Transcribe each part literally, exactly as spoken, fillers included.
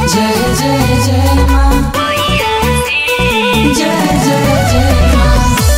जय जय जय माँ, जय जय जय माँ।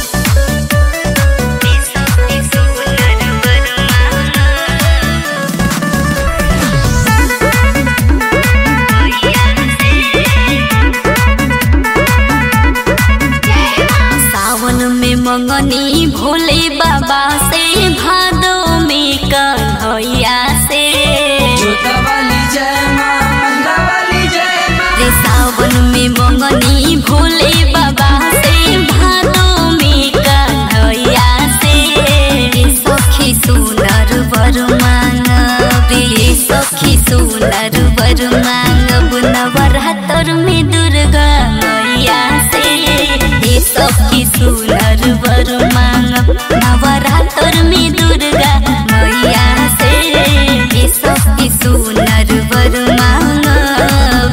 सावन में मंगनी भोले बाबा से, भादो में कन्हैया से। जोता वाली जय माँ, मंदा वाली जय माँ। रे सावन में मंगनी भोले बाबा से, भादो में कन्हैया से। रे सखी सुनर वर मांगब, रे सखी सुनर वर मांगब, नवरात्र में दुर्गा मैया से। रे सखी सुनर वर मांगब, नवरात्र में दुर्गा मैया से। रे सखी सुनर वर मांगब।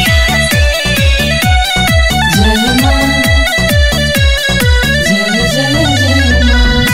जय माँ, जय जय जय माँ।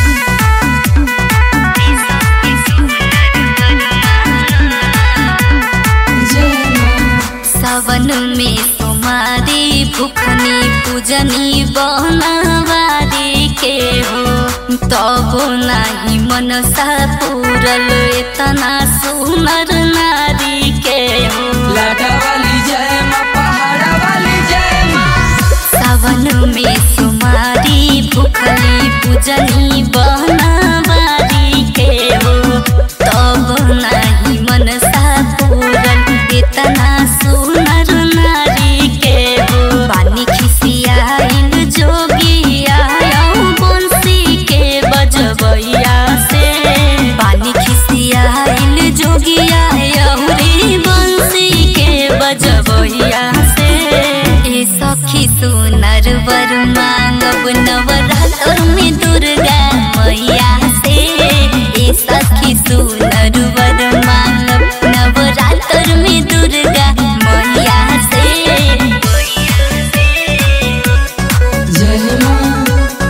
जय माँ। सावन में तुम्हारी भूखनी पूजनी बनवारी के हो, तब नाही मनसा पूरल इतना सुनर नारी के हो। लाटा वाली जय माँ, पहाड़ा वाली जय माँ। सावन में तुम्हारी भूखनी पूजनी बनवारी के हो, तब नाही मनसा पूरल इतना सुनर नारी के हो। पानी खिसियाइल जोगिया बंसी के बजबैया से। पानी खिसियाइल जोगिया रे बंसी के बजबैया से। ए सखी सुनर वर मांगब, नवरात्र में दुर्गा मैया से। ए सखी सुनर वर मांगब, नवरात्र में दुर्गा मैया से। जय माँ,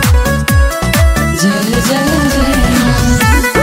जय जय जय माँ।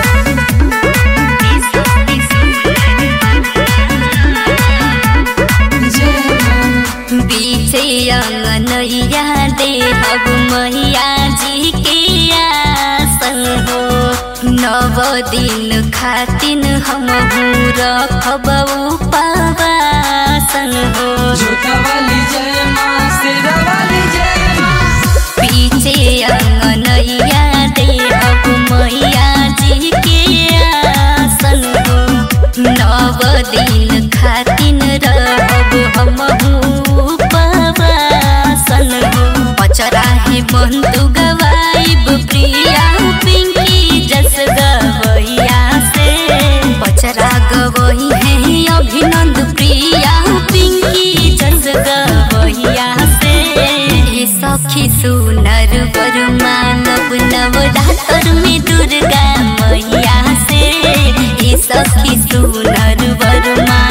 जय माँ। बीचे अंगनैया देहब मैया जी के आसन हो। नव दिन खातिन हम रखब उपवासन हो। जोता वाली जय माँ, शेरा वाली जय माँ। पीछे अंगनैया देहब मैया जी के आसन हो। नव दिन खातिन रहब हम उपवासन हो। पचराहे बंधु गवाइब प्रिया पिंकी जस गवैया से। पचरा गवई है अभिनंद प्रिया पिंकी जस गवैया से। ए सखी सुनर वर मांगब, नवरात्र में दुर्गा मैया से। ए सखी सुनर वर मांगब।